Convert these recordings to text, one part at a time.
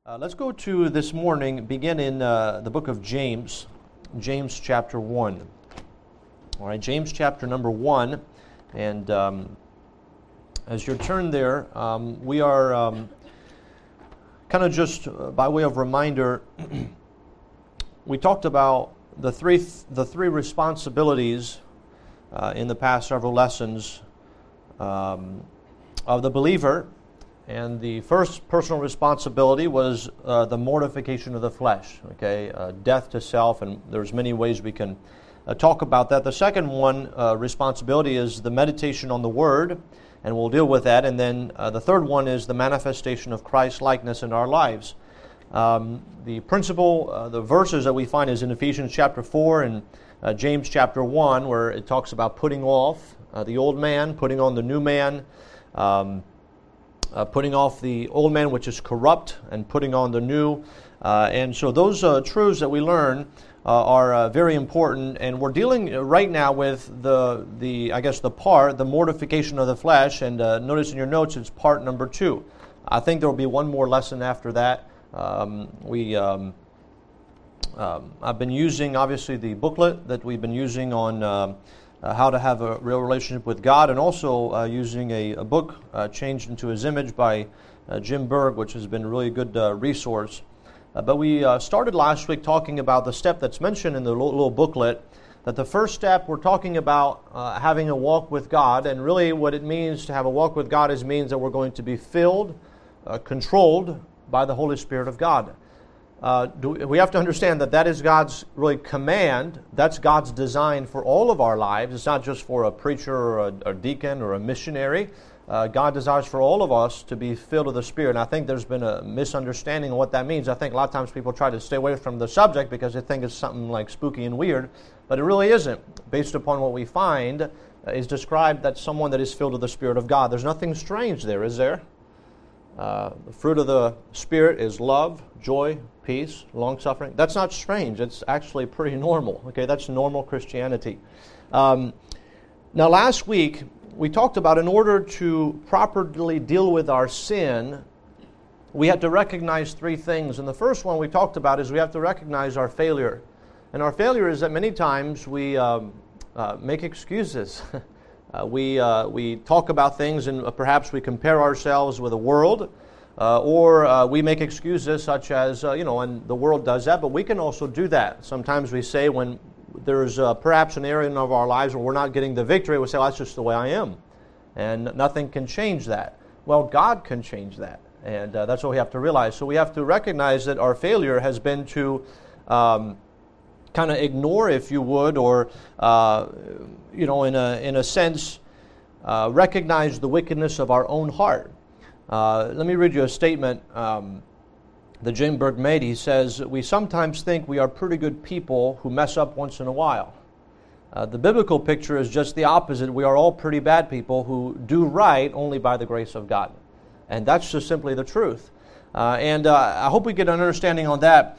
Let's go to this morning, begin in the book of James, James chapter 1. All right, James chapter number 1. And as you turn there, we are kind of just by way of reminder, we talked about the three responsibilities in the past several lessons of the believer. And the first personal responsibility was the mortification of the flesh, death to self, and there's many ways we can talk about that. The second one, responsibility, is the meditation on the Word, and we'll deal with that. And then the third one is the manifestation of Christ-likeness in our lives. The principle, the verses that we find is in Ephesians chapter 4 and James chapter 1, where it talks about putting off the old man, putting on the new man, putting off the old man which is corrupt and putting on the new. And so those truths that we learn are very important, and we're dealing right now with the mortification of the flesh, and notice in your notes it's part number 2. I think there will be one more lesson after that. I've been using, obviously, the booklet that we've been using on how to have a real relationship with God, and also using a book changed into His image by Jim Berg, which has been a really good resource. But we started last week talking about the step that's mentioned in the little booklet, that the first step we're talking about having a walk with God, and really what it means to have a walk with God means that we're going to be filled, controlled by the Holy Spirit of God. We have to understand that is God's really command. That's God's design for all of our lives. It's not just for a preacher or a deacon or a missionary. God desires for all of us to be filled with the Spirit. And I think there's been a misunderstanding of what that means. I think a lot of times people try to stay away from the subject because they think it's something like spooky and weird. But it really isn't. Based upon what we find, is described that someone that is filled with the Spirit of God. There's nothing strange there, is there? The fruit of the Spirit is love, joy, peace, long-suffering. That's not strange. It's actually pretty normal. That's normal Christianity. Now, last week, we talked about in order to properly deal with our sin, we had to recognize 3 things. And the first one we talked about is we have to recognize our failure. And our failure is that many times we make excuses. We talk about things and perhaps we compare ourselves with the world, or we make excuses such as, and the world does that, but we can also do that. Sometimes we say when there's perhaps an area of our lives where we're not getting the victory, we say, well, that's just the way I am, and nothing can change that. Well, God can change that, and that's what we have to realize. So we have to recognize that our failure has been to kind of ignore, if you would, or in a sense, recognize the wickedness of our own heart. Let me read you a statement that Jim Berg made. He says, "We sometimes think we are pretty good people who mess up once in a while. The biblical picture is just the opposite. We are all pretty bad people who do right only by the grace of God." And that's just simply the truth. And I hope we get an understanding on that.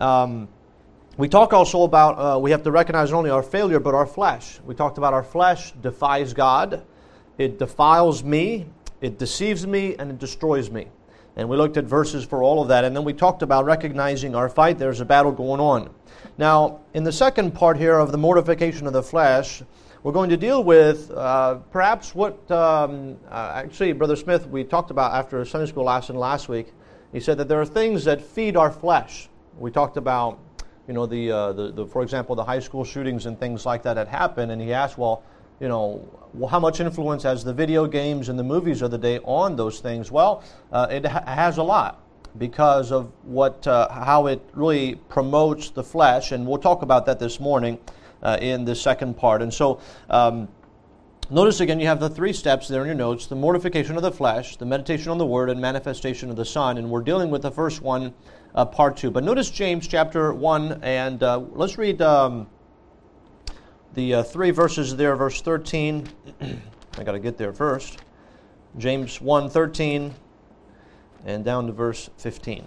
We talk also about we have to recognize not only our failure, but our flesh. We talked about our flesh defies God. It defiles me, it deceives me, and it destroys me. And we looked at verses for all of that. And then we talked about recognizing our fight. There's a battle going on. Now, in the second part here of the mortification of the flesh, we're going to deal with perhaps what, actually, Brother Smith, we talked about after a Sunday school lesson last week. He said that there are things that feed our flesh. We talked about, for example, the high school shootings and things like that had happened. And he asked, well, how much influence has the video games and the movies of the day on those things? Well, it has a lot because of how it really promotes the flesh, and we'll talk about that this morning in the second part. And so, notice again, you have the 3 steps there in your notes: the mortification of the flesh, the meditation on the Word, and manifestation of the Son. And we're dealing with the first one, part 2. But notice James chapter 1, and let's read the 3 verses there, verse 13. I got to get there first. James 1:13 and down to verse 15.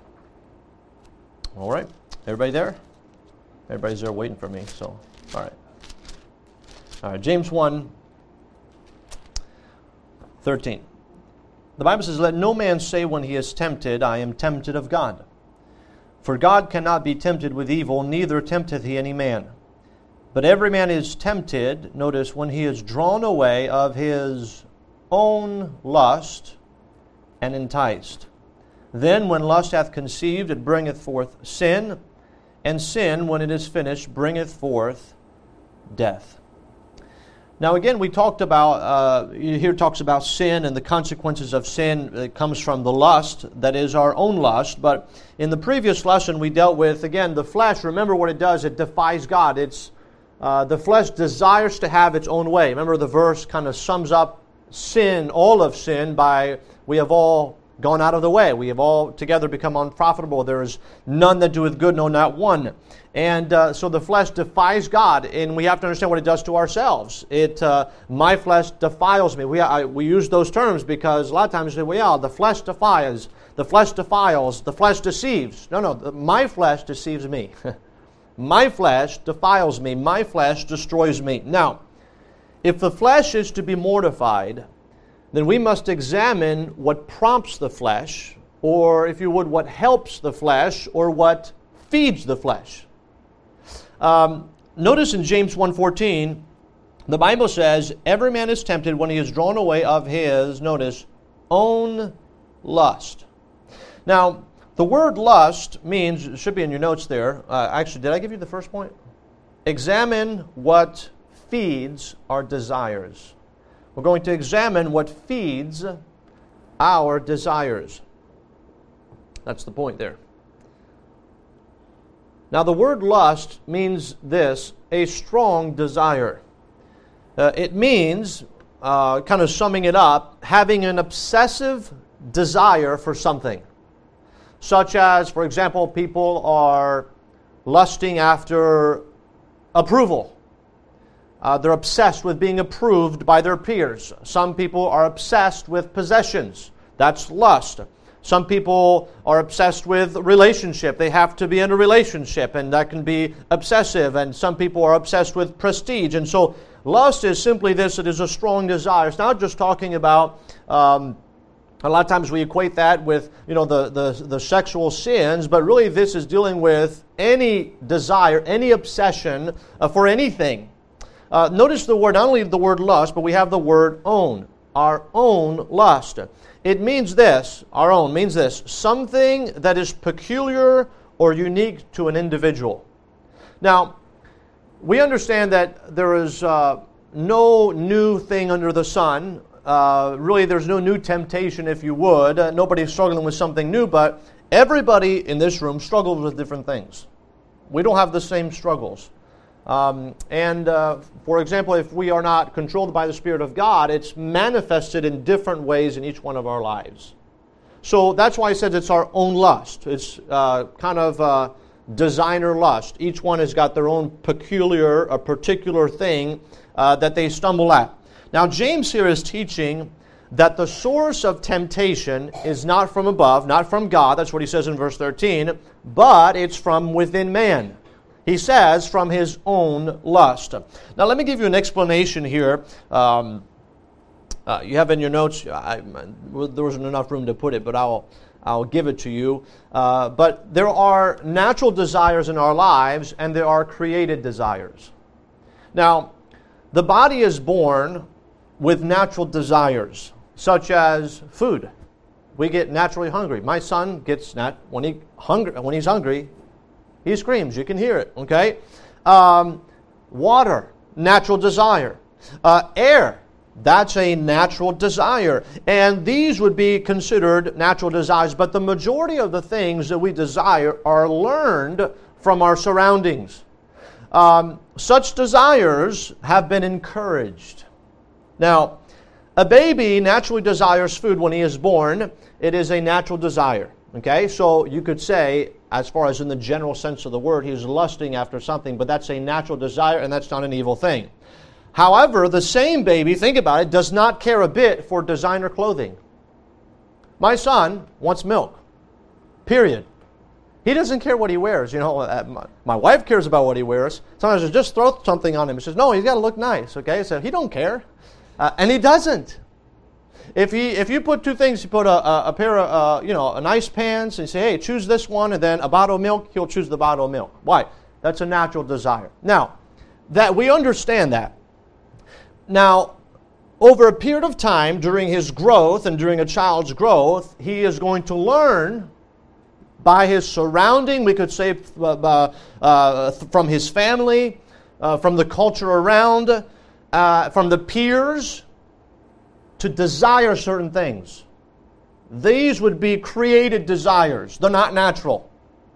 All right, everybody there? Everybody's there waiting for me, so all right. All right, James 1:13. The Bible says, "Let no man say when he is tempted, I am tempted of God. For God cannot be tempted with evil, neither tempteth he any man. But every man is tempted," notice, "when he is drawn away of his own lust and enticed. Then when lust hath conceived, it bringeth forth sin, and sin, when it is finished, bringeth forth death." Now again, we talked about, here talks about sin and the consequences of sin that comes from the lust, that is our own lust. But in the previous lesson we dealt with, again, the flesh. Remember what it does, it defies God. It's the flesh desires to have its own way. Remember the verse kind of sums up sin, all of sin, by we have all gone out of the way. We have all together become unprofitable. There is none that doeth good, no, not one. And so the flesh defies God, and we have to understand what it does to ourselves. My flesh defiles me. We use those terms because a lot of times we say, well, yeah, the flesh defiles, the flesh deceives. No, my flesh deceives me. My flesh defiles me. My flesh destroys me. Now, if the flesh is to be mortified, then we must examine what prompts the flesh, or if you would, what helps the flesh, or what feeds the flesh. Notice in James 1:14, the Bible says, "Every man is tempted when he is drawn away of his," notice, "own lust." Now, the word lust means, it should be in your notes there. Actually, did I give you the first point? Examine what feeds our desires. We're going to examine what feeds our desires. That's the point there. Now, the word lust means this, a strong desire. It means, kind of summing it up, having an obsessive desire for something. Such as, for example, people are lusting after approval. They're obsessed with being approved by their peers. Some people are obsessed with possessions. That's lust. Some people are obsessed with relationship. They have to be in a relationship, and that can be obsessive. And some people are obsessed with prestige. And so lust is simply this. It is a strong desire. It's not just talking about, a lot of times we equate that with, the sexual sins, but really this is dealing with any desire, any obsession for anything. Notice the word, not only the word lust, but we have the word own, our own lust. It means this, our own means this, something that is peculiar or unique to an individual. Now, we understand that there is no new thing under the sun. Really, there's no new temptation, if you would. Nobody's struggling with something new, but everybody in this room struggles with different things. We don't have the same struggles. For example, if we are not controlled by the Spirit of God, it's manifested in different ways in each one of our lives. So that's why I said it's our own lust. It's kind of designer lust. Each one has got their own particular thing that they stumble at. Now, James here is teaching that the source of temptation is not from above, not from God. That's what he says in verse 13. But it's from within man. He says, from his own lust. Now, let me give you an explanation here. You have in your notes, there wasn't enough room to put it, but I'll give it to you. But there are natural desires in our lives, and there are created desires. Now, the body is born with natural desires, such as food. We get naturally hungry. My son gets when he's hungry, he screams. You can hear it, okay? Water, natural desire. Air, that's a natural desire. And these would be considered natural desires. But the majority of the things that we desire are learned from our surroundings. Such desires have been encouraged. Now, a baby naturally desires food when he is born. It is a natural desire. Okay, so you could say, as far as in the general sense of the word, he's lusting after something, but that's a natural desire, and that's not an evil thing. However, the same baby, think about it, does not care a bit for designer clothing. My son wants milk, period. He doesn't care what he wears. My wife cares about what he wears. Sometimes I just throw something on him. She says, no, he's got to look nice, okay? So he don't care, and he doesn't. if you put two things, you put a pair of a nice pants, and you say, hey, choose this one, and then a bottle of milk, he'll choose the bottle of milk. Why? That's a natural desire. Now, that we understand that. Now, over a period of time, during his growth and during a child's growth, he is going to learn by his surrounding, we could say from his family, from the culture around, from the peers, to desire certain things. These would be created desires. They're not natural.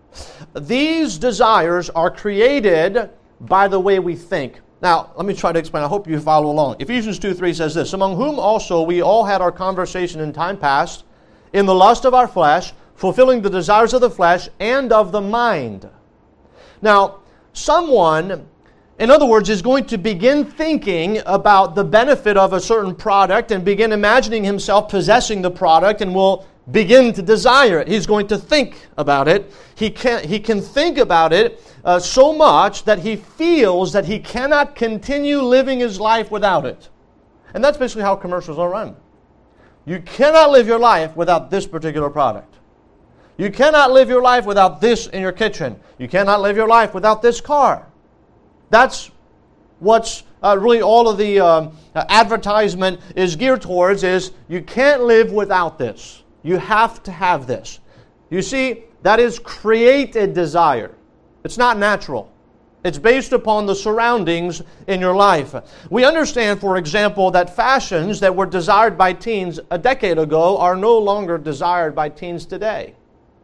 These desires are created by the way we think. Now, let me try to explain. I hope you follow along. Ephesians 2:3 says this, among whom also we all had our conversation in time past, in the lust of our flesh, fulfilling the desires of the flesh and of the mind. Now, someone, in other words, is going to begin thinking about the benefit of a certain product and begin imagining himself possessing the product and will begin to desire it. He's going to think about it. He can think about it so much that he feels that he cannot continue living his life without it. And that's basically how commercials are run. You cannot live your life without this particular product. You cannot live your life without this in your kitchen. You cannot live your life without this car. That's what's really all of the advertisement is geared towards, is you can't live without this. You have to have this. You see, that is created desire. It's not natural. It's based upon the surroundings in your life. We understand, for example, that fashions that were desired by teens a decade ago are no longer desired by teens today.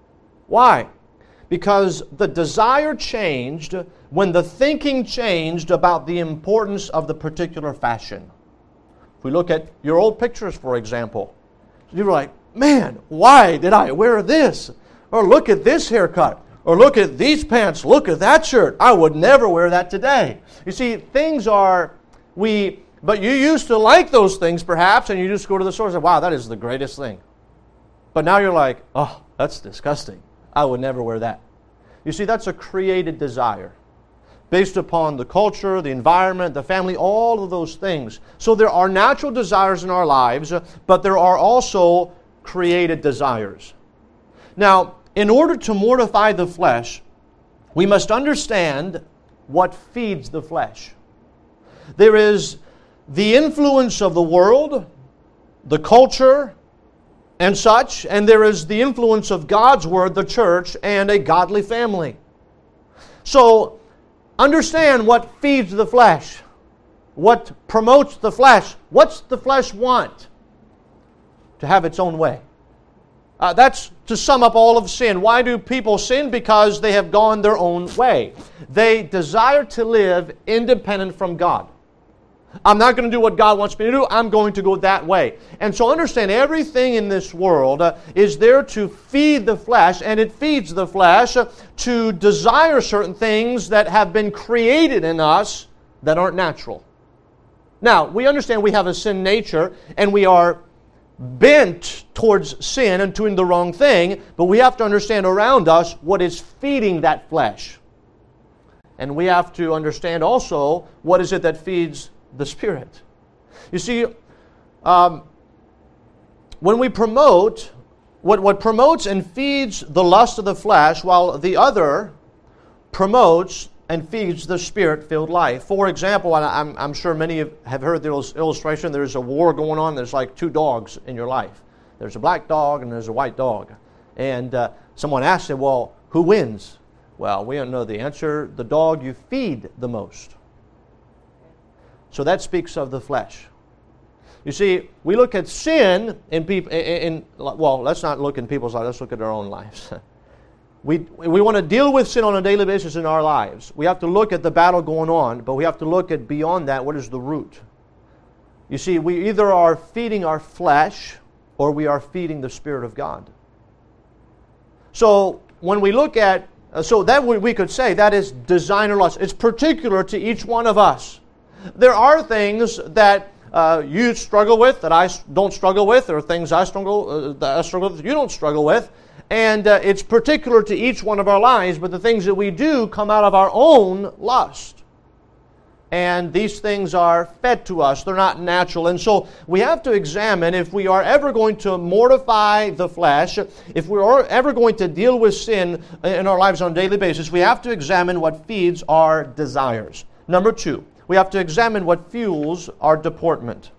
Why? Because the desire changed when the thinking changed about the importance of the particular fashion. If we look at your old pictures, for example, you're like, man, why did I wear this? Or look at this haircut. Or look at these pants. Look at that shirt. I would never wear that today. You see, things are, but you used to like those things perhaps, and you just go to the store and say, wow, that is the greatest thing. But now you're like, oh, that's disgusting. I would never wear that. You see, that's a created desire based upon the culture, the environment, the family, all of those things. So there are natural desires in our lives, but there are also created desires. Now, in order to mortify the flesh, we must understand what feeds the flesh. There is the influence of the world, the culture, and such, and there is the influence of God's Word, the church, and a godly family. So, understand what feeds the flesh, what promotes the flesh. What's the flesh want? To have its own way. That's to sum up all of sin. Why do people sin? Because they have gone their own way. They desire to live independent from God. I'm not going to do what God wants me to do. I'm going to go that way. And so understand, everything in this world is there to feed the flesh, and it feeds the flesh to desire certain things that have been created in us that aren't natural. Now, we understand we have a sin nature, and we are bent towards sin and doing the wrong thing, but we have to understand around us what is feeding that flesh. And we have to understand also what is it that feeds the Spirit. You see, when we promote, what promotes and feeds the lust of the flesh, while the other promotes and feeds the Spirit-filled life. For example, and I'm sure many have heard the illustration, there's a war going on, there's like two dogs in your life. There's a black dog and there's a white dog. And someone asked him, well, who wins? Well, we don't know the answer. The dog you feed the most. So that speaks of the flesh. You see, we look at sin in people. Well, let's not look in people's lives. Let's look at our own lives. We want to deal with sin on a daily basis in our lives. We have to look at the battle going on, but we have to look at beyond that. What is the root? You see, we either are feeding our flesh or we are feeding the Spirit of God. So when we look at, so that we could say that is designer lust. It's particular to each one of us. There are things that you struggle with that I don't struggle with, or things I struggle with that you don't struggle with. And it's particular to each one of our lives, but the things that we do come out of our own lust. and these things are fed to us. They're not natural. And so we have to examine if we are ever going to mortify the flesh, if we are ever going to deal with sin in our lives on a daily basis, we have to examine what feeds our desires. Number 2, we have to examine what fuels our deportment.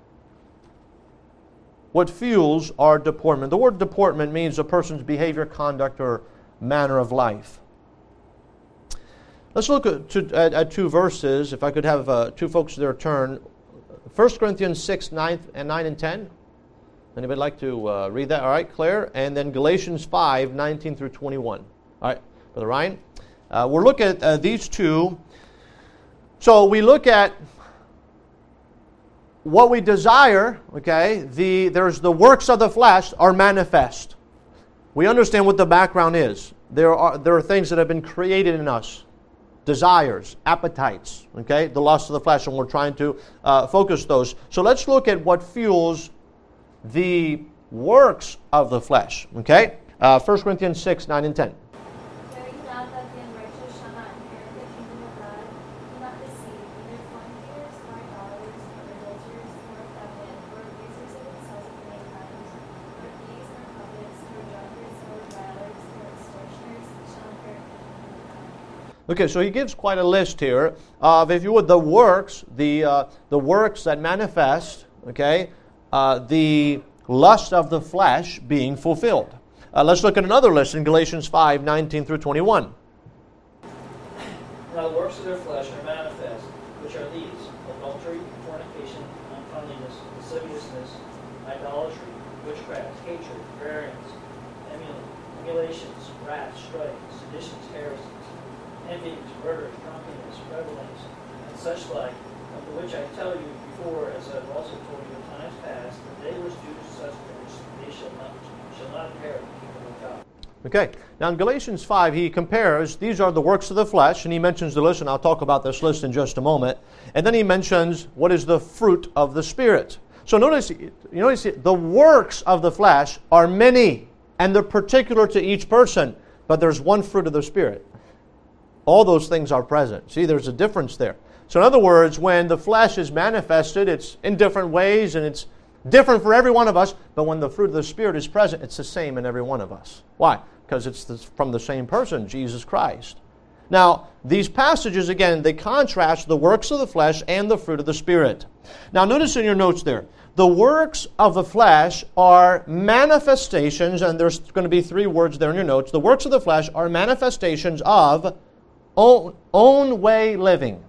What fuels our deportment. The word deportment means a person's behavior, conduct, or manner of life. Let's look at 2 verses. If I could have 2 folks there turn. 1 Corinthians 6, 9 and 10. Anybody like to read that? All right, Claire. And then Galatians 5, 19 through 21. All right, Brother Ryan. We'll look at these 2. So we look at what we desire, okay? There's the works of the flesh are manifest. We understand what the background is. There are things that have been created in us. Desires, appetites, okay? The lust of the flesh, and we're trying to focus those. So let's look at what fuels the works of the flesh, okay? 1 Corinthians 6, 9 and 10. Okay, so he gives quite a list here of, if you would, the works, the works that manifest, okay, the lust of the flesh being fulfilled. Let's look at another list in Galatians 5, 19 through 21. Now the works of their flesh are manifest, which are these: adultery, fornication, uncleanness, lasciviousness, idolatry, witchcraft, hatred, variance, emulations, wrath, strife, seditions, heresies, envies, murders, drunkenness, revelings, and such like, of the which I tell you before, as I have also told you in times past, that they which do such things, they shall not inherit the kingdom of God. Okay, now in Galatians 5, he compares, these are the works of the flesh, and he mentions the list, and I'll talk about this list in just a moment. And then he mentions what is the fruit of the Spirit. So notice the works of the flesh are many, and they're particular to each person, but there's one fruit of the Spirit. All those things are present. See, there's a difference there. So in other words, when the flesh is manifested, it's in different ways, and it's different for every one of us, but when the fruit of the Spirit is present, it's the same in every one of us. Why? Because it's from the same person, Jesus Christ. Now, these passages, again, they contrast the works of the flesh and the fruit of the Spirit. Now, notice in your notes there, the works of the flesh are manifestations, and there's going to be 3 words there in your notes. The works of the flesh are manifestations of own way living.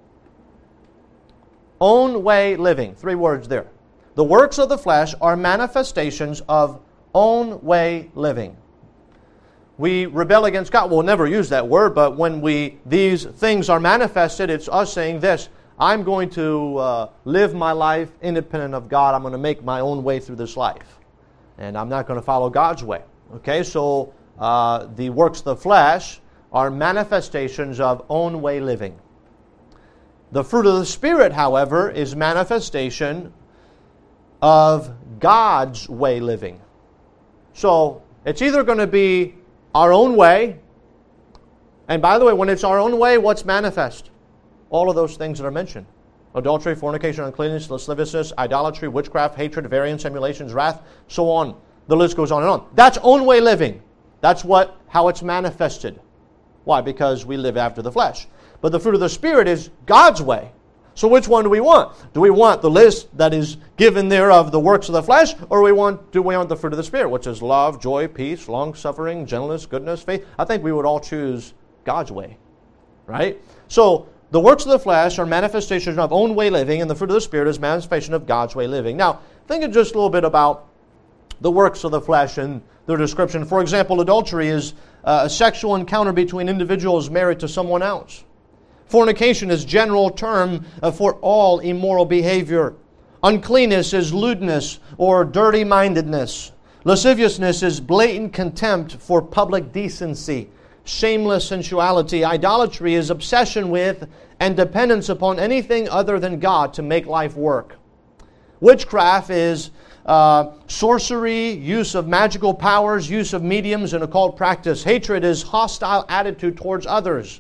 Own way living. 3 words there. The works of the flesh are manifestations of own way living. We rebel against God. We'll never use that word, but when these things are manifested, it's us saying this: I'm going to live my life independent of God. I'm going to make my own way through this life, and I'm not going to follow God's way. Okay, so the works of the flesh are manifestations of own way living. The fruit of the Spirit, however, is manifestation of God's way living. So it's either going to be our own way, and by the way, when it's our own way, what's manifest? All of those things that are mentioned. Adultery, fornication, uncleanness, lasciviousness, idolatry, witchcraft, hatred, variance, emulations, wrath, so on. The list goes on and on. That's own way living. That's how it's manifested. Why? Because we live after the flesh. But the fruit of the Spirit is God's way. So which one do we want? Do we want the list that is given there of the works of the flesh, or do we want the fruit of the Spirit, which is love, joy, peace, long-suffering, gentleness, goodness, faith? I think we would all choose God's way, right? So the works of the flesh are manifestations of own way living, and the fruit of the Spirit is manifestation of God's way living. Now, think just a little bit about the works of the flesh and their description. For example, adultery is a sexual encounter between individuals married to someone else. Fornication is a general term for all immoral behavior. Uncleanness is lewdness or dirty-mindedness. Lasciviousness is blatant contempt for public decency. Shameless sensuality. Idolatry is obsession with and dependence upon anything other than God to make life work. Witchcraft is sorcery, use of magical powers, use of mediums, and occult practice. Hatred is hostile attitude towards others.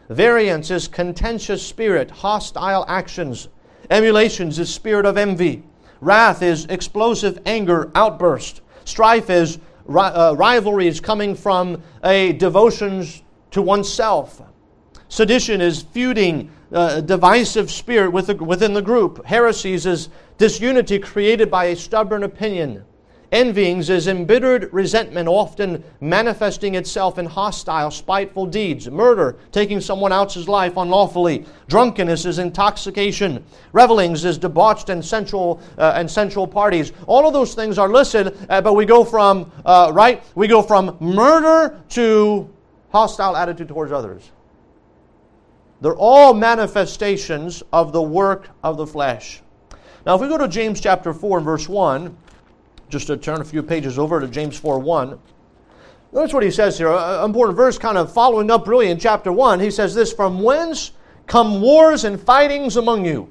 Variance is contentious spirit, hostile actions. Emulations is spirit of envy. Wrath is explosive anger, outburst. Strife is rivalries coming from a devotions to oneself. Sedition is feuding, divisive spirit within the group. Heresies is disunity created by a stubborn opinion. Envyings is embittered resentment, often manifesting itself in hostile, spiteful deeds. Murder, taking someone else's life unlawfully. Drunkenness is intoxication. Revelings is debauched and sensual parties. All of those things are listed, but we go from murder to hostile attitude towards others. They're all manifestations of the work of the flesh. Now, if we go to James chapter 4 and verse 1, just to turn a few pages over to James 4:1. Notice what he says here. An important verse kind of following up really in chapter 1. He says this, "From whence come wars and fightings among you?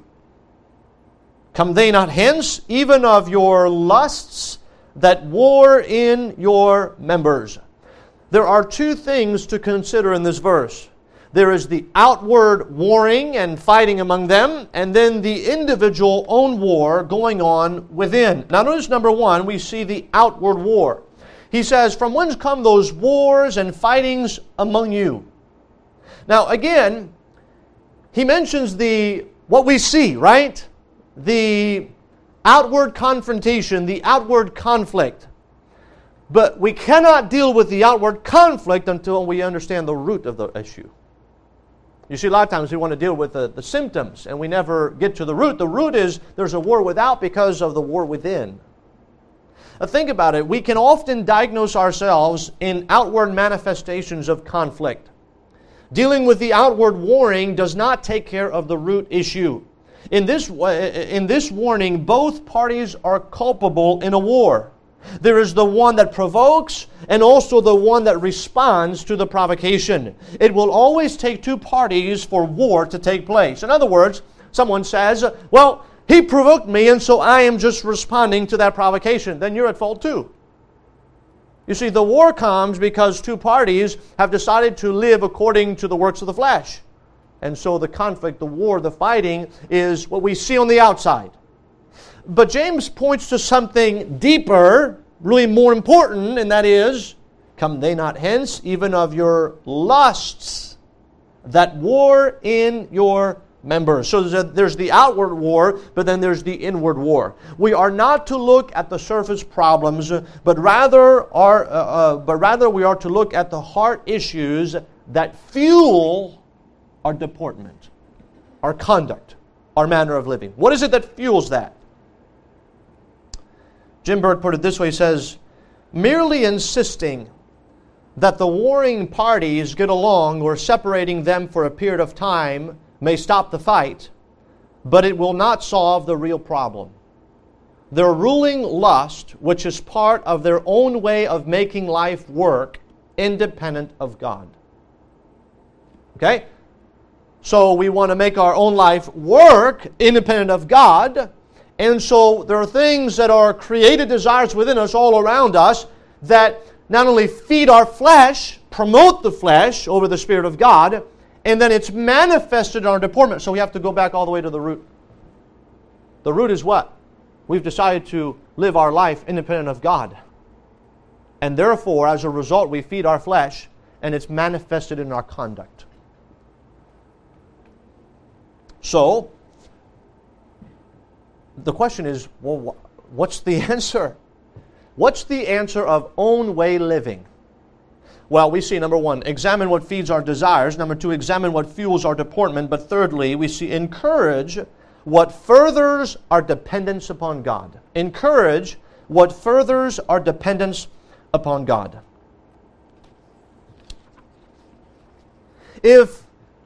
Come they not hence, even of your lusts that war in your members?" There are two things to consider in this verse. There is the outward warring and fighting among them, and then the individual own war going on within. Now notice number one, we see the outward war. He says, "From whence come those wars and fightings among you?" Now again, he mentions what we see, right? The outward confrontation, the outward conflict. But we cannot deal with the outward conflict until we understand the root of the issue. You see, a lot of times we want to deal with the symptoms, and we never get to the root. The root is there's a war without because of the war within. Now think about it. We can often diagnose ourselves in outward manifestations of conflict. Dealing with the outward warring does not take care of the root issue. In this warning, both parties are culpable in a war. There is the one that provokes and also the one that responds to the provocation. It will always take two parties for war to take place. In other words, someone says, "Well, he provoked me and so I am just responding to that provocation." Then you're at fault too. You see, the war comes because two parties have decided to live according to the works of the flesh. And so the conflict, the war, the fighting is what we see on the outside. But James points to something deeper, really more important, and that is, "Come they not hence, even of your lusts that war in your members." So there's the outward war, but then there's the inward war. We are not to look at the surface problems, but rather we are to look at the heart issues that fuel our deportment, our conduct, our manner of living. What is it that fuels that? Jim Bird put it this way, he says, "Merely insisting that the warring parties get along or separating them for a period of time may stop the fight, but it will not solve the real problem. Their ruling lust, which is part of their own way of making life work, independent of God." Okay? So we want to make our own life work independent of God. And so there are things that are created desires within us, all around us, that not only feed our flesh, promote the flesh over the Spirit of God, and then it's manifested in our deportment. So we have to go back all the way to the root. The root is what? We've decided to live our life independent of God. And therefore, as a result, we feed our flesh, and it's manifested in our conduct. So, the question is, well, what's the answer? What's the answer of own way living? Well, we see, number one, examine what feeds our desires. Number two, examine what fuels our deportment. But thirdly, we see encourage what furthers our dependence upon God. Encourage what furthers our dependence upon God. If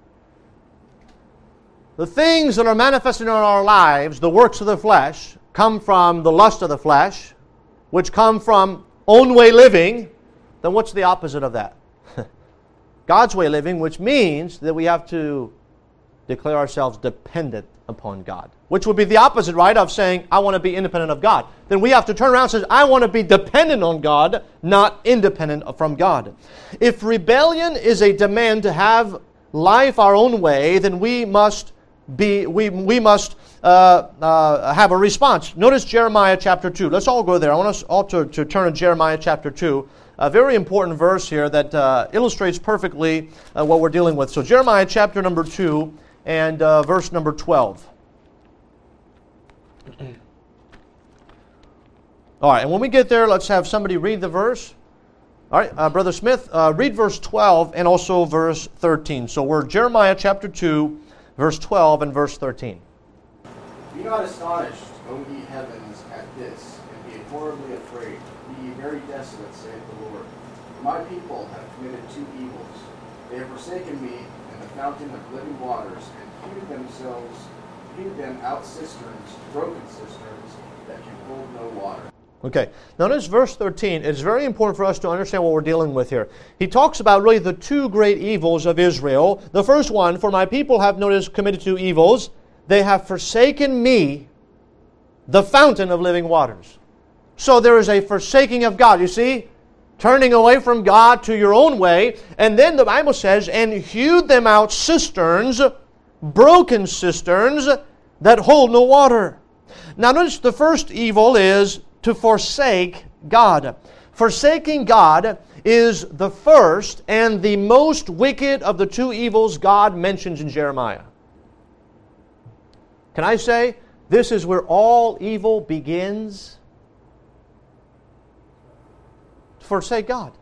the things that are manifested in our lives, the works of the flesh, come from the lust of the flesh, which come from own way living, then what's the opposite of that? God's way living, which means that we have to declare ourselves dependent upon God, which would be the opposite, right, of saying, I want to be independent of God. Then we have to turn around and say, I want to be dependent on God, not independent from God. If rebellion is a demand to have life our own way, then we must have a response. Notice Jeremiah chapter 2. Let's all go there. I want us all to turn to Jeremiah chapter 2. A very important verse here that illustrates perfectly what we're dealing with. So Jeremiah chapter number 2 and verse number 12. All right, and when we get there, let's have somebody read the verse. All right, Brother Smith, read verse 12 and also verse 13. So we're Jeremiah chapter 2, verse 12 and verse 13. Be not astonished, O ye heavens, at this, and be horribly afraid. Be ye very desolate, saith the Lord. For my people have committed two evils. They have forsaken me and the fountain of living waters, and hewed them out cisterns, broken cisterns, that can hold no water. Okay, now notice verse 13. It's very important for us to understand what we're dealing with here. He talks about really the two great evils of Israel. The first one, for my people have noticed committed two evils. They have forsaken me, the fountain of living waters. So there is a forsaking of God, you see? Turning away from God to your own way. And then the Bible says, and hewed them out cisterns, broken cisterns, that hold no water. Now notice the first evil is to forsake God. Forsaking God is the first and the most wicked of the two evils God mentions in Jeremiah. Can I say, this is where all evil begins? To forsake God.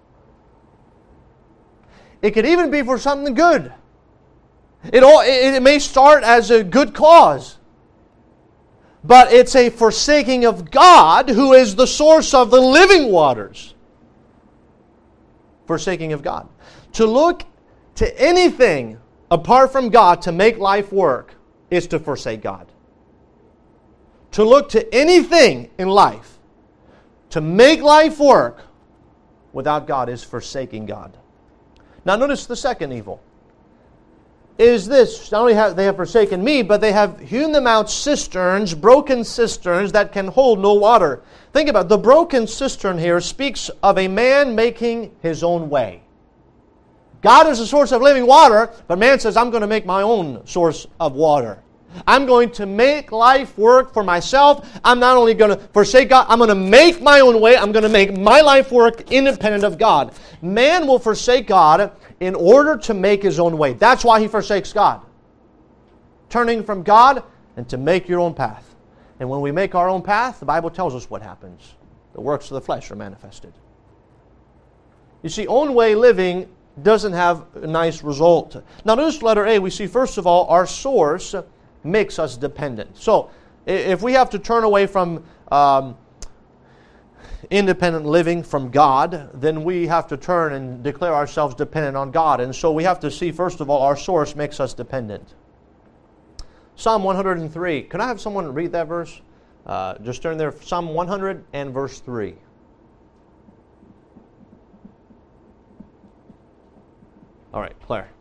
It could even be for something good. It may start as a good cause. But it's a forsaking of God, who is the source of the living waters. Forsaking of God. To look to anything apart from God to make life work is to forsake God. To look to anything in life to make life work without God is forsaking God. Now notice the second evil. Is this, not only have they forsaken me, but they have hewn them out cisterns, broken cisterns that can hold no water. Think about it. The broken cistern here speaks of a man making his own way. God is the source of living water, but man says, I'm going to make my own source of water. I'm going to make life work for myself. I'm not only going to forsake God, I'm going to make my own way. I'm going to make my life work independent of God. Man will forsake God in order to make his own way. That's why he forsakes God. Turning from God and to make your own path. And when we make our own path, the Bible tells us what happens. The works of the flesh are manifested. You see, own way living doesn't have a nice result. Now notice letter A, we see first of all, our source makes us dependent. So, if we have to turn away from independent living from God, then we have to turn and declare ourselves dependent on God. And so we have to see, first of all, our source makes us dependent. Psalm 103. Can I have someone read that verse? Just turn there. Psalm 100 and verse 3. All right, Claire.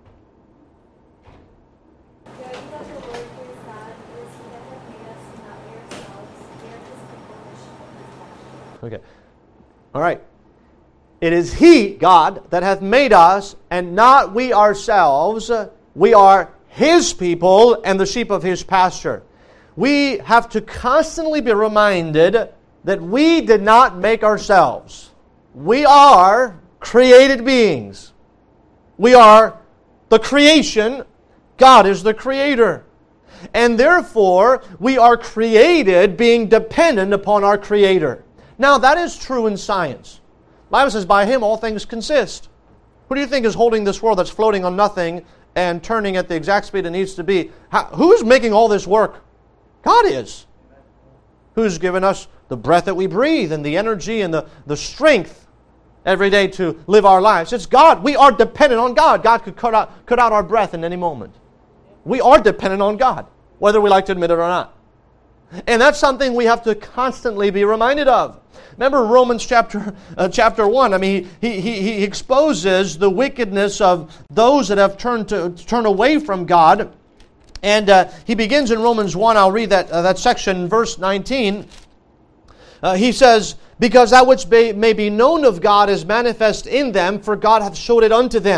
Okay. All right. It is He, God, that hath made us, and not we ourselves. We are His people and the sheep of His pasture. We have to constantly be reminded that we did not make ourselves. We are created beings. We are the creation. God is the creator. And therefore, we are created being dependent upon our Creator. Now, that is true in science. The Bible says, by Him all things consist. Who do you think is holding this world that's floating on nothing and turning at the exact speed it needs to be? Who's making all this work? God is. Who's given us the breath that we breathe and the energy and the strength every day to live our lives? It's God. We are dependent on God. God could cut out our breath in any moment. We are dependent on God, whether we like to admit it or not. And that's something we have to constantly be reminded of. Remember Romans chapter 1. I mean, he exposes the wickedness of those that have turned away from God. And he begins in Romans 1. I'll read that section, verse 19. He says, because that which may be known of God is manifest in them, for God hath showed it unto them.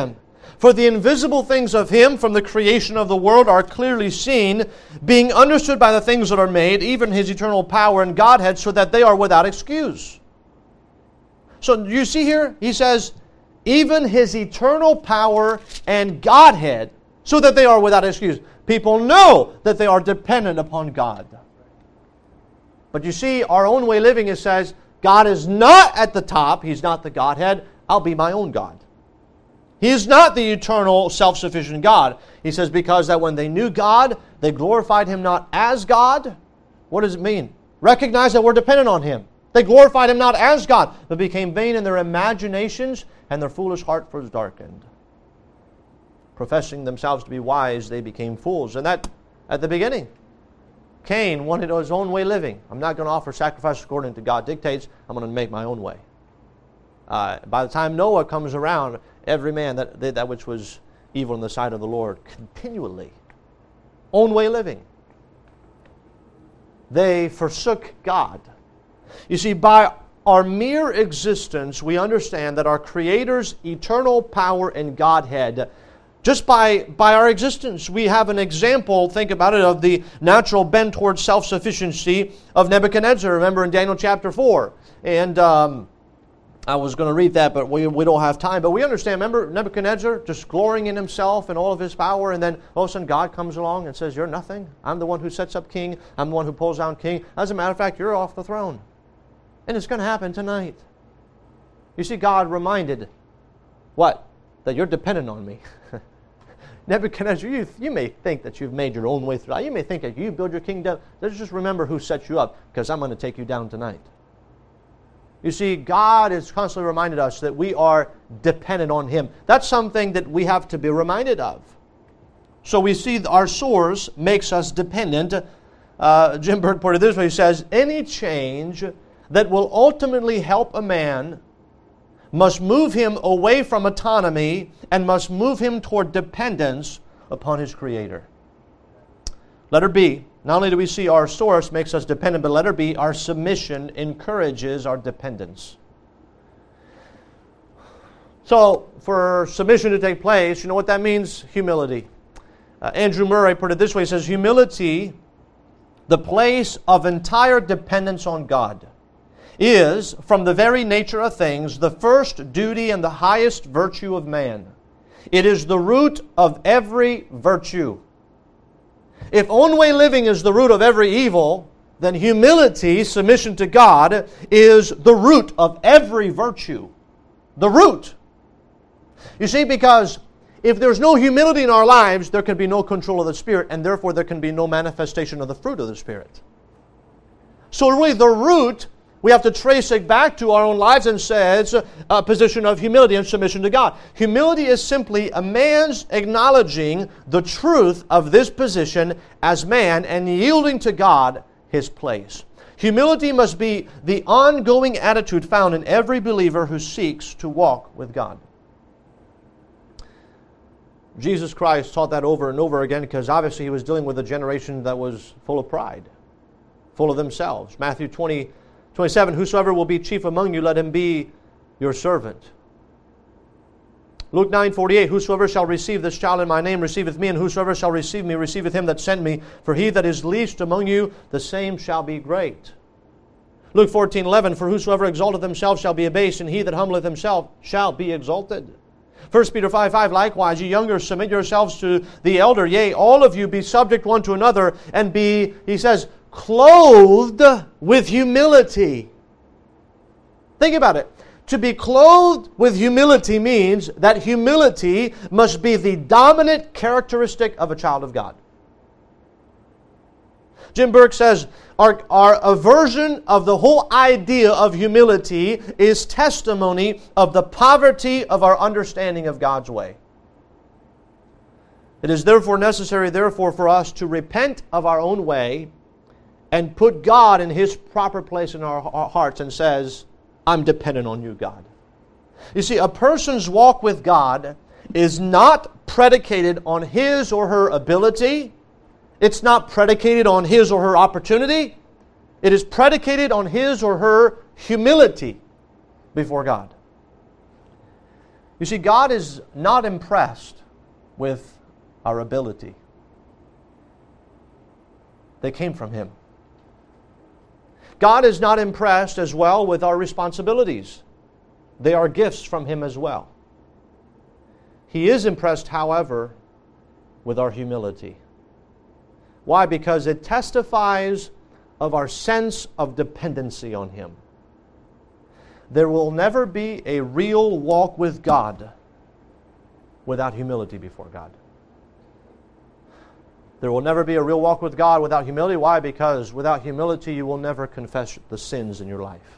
For the invisible things of Him from the creation of the world are clearly seen, being understood by the things that are made, even His eternal power and Godhead, so that they are without excuse. So you see here, he says, even His eternal power and Godhead, so that they are without excuse. People know that they are dependent upon God. But you see, our own way of living, it says, God is not at the top. He's not the Godhead. I'll be my own God. He is not the eternal, self-sufficient God. He says, because that when they knew God, they glorified Him not as God. What does it mean? Recognize that we're dependent on Him. They glorified Him not as God, but became vain in their imaginations, and their foolish heart was darkened. Professing themselves to be wise, they became fools. And that, at the beginning, Cain wanted his own way of living. I'm not going to offer sacrifice according to God dictates. I'm going to make my own way. By the time Noah comes around, every man that did that which was evil in the sight of the Lord, continually, own way of living. They forsook God. You see, by our mere existence, we understand that our Creator's eternal power and Godhead, just by our existence, we have an example, think about it, of the natural bent towards self-sufficiency of Nebuchadnezzar. Remember in Daniel chapter 4. And I was going to read that, but we don't have time. But we understand, remember Nebuchadnezzar just glorying in himself and all of his power, and then all of a sudden God comes along and says, you're nothing. I'm the one who sets up king. I'm the one who pulls down king. As a matter of fact, you're off the throne. And it's going to happen tonight. You see, God reminded, what? That you're dependent on me. Nebuchadnezzar, you may think that you've made your own way through. You may think that you build your kingdom. Let's just remember who set you up, because I'm going to take you down tonight. You see, God has constantly reminded us that we are dependent on Him. That's something that we have to be reminded of. So we see our source makes us dependent. Jim Burke put it this way. He says, any change that will ultimately help a man must move him away from autonomy and must move him toward dependence upon his Creator. Letter B, not only do we see our source makes us dependent, but letter B, our submission encourages our dependence. So, for submission to take place, you know what that means? Humility. Andrew Murray put it this way, he says, humility, the place of entire dependence on God, is, from the very nature of things, the first duty and the highest virtue of man. It is the root of every virtue. If own way living is the root of every evil, then humility, submission to God, is the root of every virtue. The root. You see, because if there's no humility in our lives, there can be no control of the Spirit, and therefore there can be no manifestation of the fruit of the Spirit. So really the root, we have to trace it back to our own lives and says a position of humility and submission to God. Humility is simply a man's acknowledging the truth of this position as man and yielding to God his place. Humility must be the ongoing attitude found in every believer who seeks to walk with God. Jesus Christ taught that over and over again because obviously He was dealing with a generation that was full of pride, full of themselves. Matthew 20:27, whosoever will be chief among you, let him be your servant. Luke 9:48, whosoever shall receive this child in my name receiveth me, and whosoever shall receive me receiveth him that sent me. For he that is least among you, the same shall be great. Luke 14:11, for whosoever exalteth himself shall be abased, and he that humbleth himself shall be exalted. 1 Peter 5:5, likewise, ye younger, submit yourselves to the elder. Yea, all of you be subject one to another, and be, he says, clothed with humility. Think about it. To be clothed with humility means that humility must be the dominant characteristic of a child of God. Jim Burke says, our aversion of the whole idea of humility is testimony of the poverty of our understanding of God's way. It is therefore necessary, for us to repent of our own way and put God in His proper place in our hearts and says, I'm dependent on you, God. You see, a person's walk with God is not predicated on his or her ability. It's not predicated on his or her opportunity. It is predicated on his or her humility before God. You see, God is not impressed with our ability. They came from Him. God is not impressed as well with our responsibilities. They are gifts from Him as well. He is impressed, however, with our humility. Why? Because it testifies of our sense of dependency on Him. There will never be a real walk with God without humility before God. There will never be a real walk with God without humility. Why? Because without humility, you will never confess the sins in your life.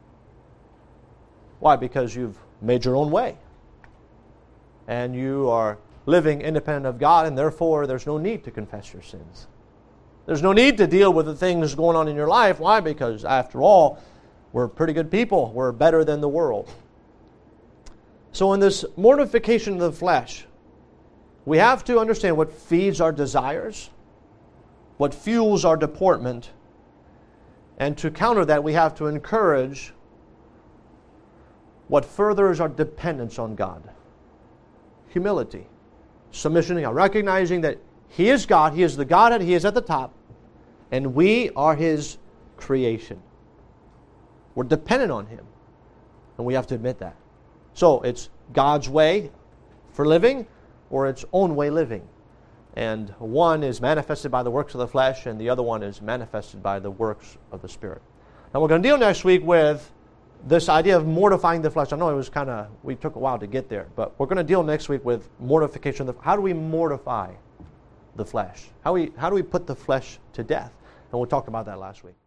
Why? Because you've made your own way. And you are living independent of God, and therefore there's no need to confess your sins. There's no need to deal with the things going on in your life. Why? Because after all, we're pretty good people. We're better than the world. So in this mortification of the flesh, we have to understand what feeds our desires, what fuels our deportment, and to counter that, we have to encourage what furthers our dependence on God. Humility, submission to God, recognizing that He is God, He is the Godhead, He is at the top, and we are His creation. We're dependent on Him, and we have to admit that. So it's God's way for living, or its own way living. And one is manifested by the works of the flesh, and the other one is manifested by the works of the Spirit. Now we're going to deal next week with this idea of mortifying the flesh. I know it was we took a while to get there, but we're going to deal next week with mortification. How do we mortify the flesh? How do we put the flesh to death? And we'll talk about that last week.